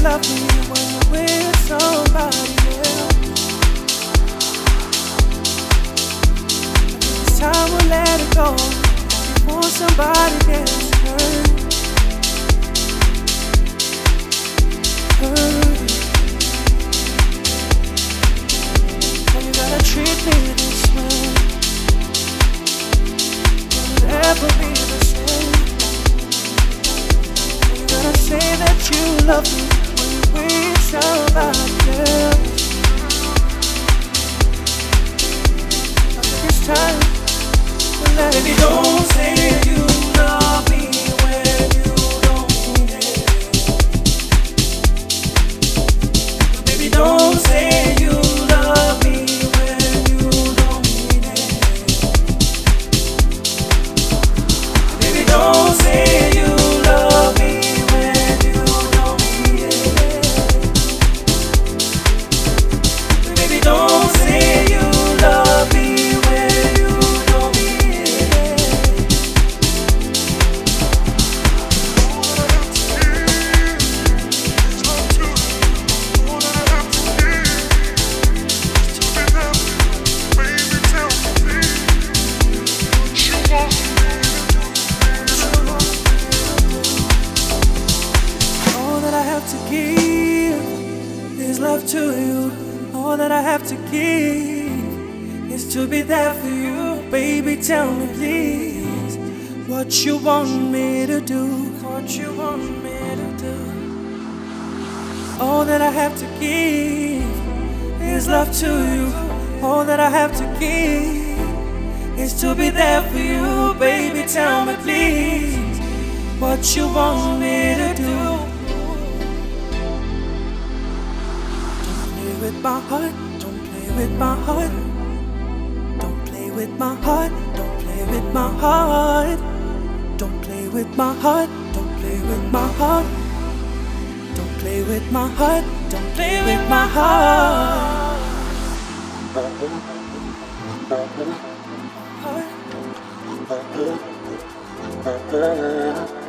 love me when you're with somebody else. This time we'll let it go before somebody gets hurt. When you gotta treat me this way, will it ever be the same? When you gotta say that you love me when you with somebody else. I think it's time to let it go. Don't say you love me when you don't mean it. Baby, don't say you love me when you don't mean it. Baby, don't say you love me when you don't mean it. Baby, don't say you love me when you don't mean it. All that I have to give is love to you. All that I have to give is to be there for you. Baby, tell me please what you want me to do. What you want me to do. All that I have to give is love to you. All that I have to give is to be there for you. Baby, tell me please what you want me to do. Don't play with my heart. Don't play with my heart. Don't play with my heart. Don't play with my heart. Don't play with my heart. Don't play with my heart. Don't play with my heart. Don't play with my heart.